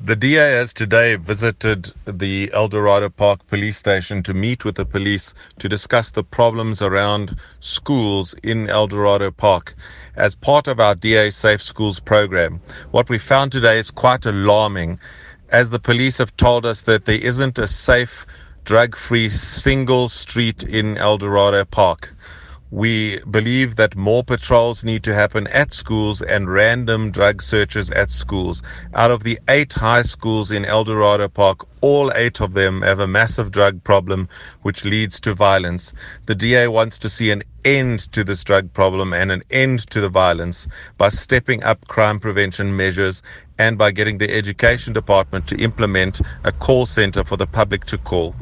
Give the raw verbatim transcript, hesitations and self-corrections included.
The D A has today visited the Eldorado Park police station to meet with the police to discuss the problems around schools in Eldorado Park as part of our D A Safe Schools program. What we found today is quite alarming, as the police have told us that there isn't a safe, drug-free single street in Eldorado Park. We believe that more patrols need to happen at schools and random drug searches at schools. Out of the eight high schools in Eldorado Park, all eight of them have a massive drug problem which leads to violence. The D A wants to see an end to this drug problem and an end to the violence by stepping up crime prevention measures and by getting the education department to implement a call center for the public to call.